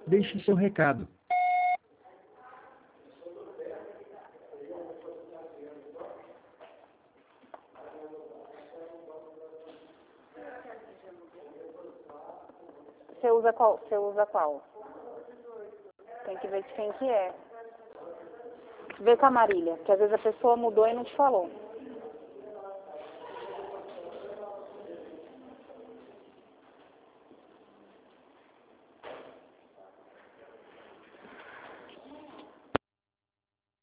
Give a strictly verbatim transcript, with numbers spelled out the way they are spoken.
Deixe seu recado. Você usa qual? Você usa qual? Tem que ver de quem que é. Vê com a Marília, que às vezes a pessoa mudou e não te falou.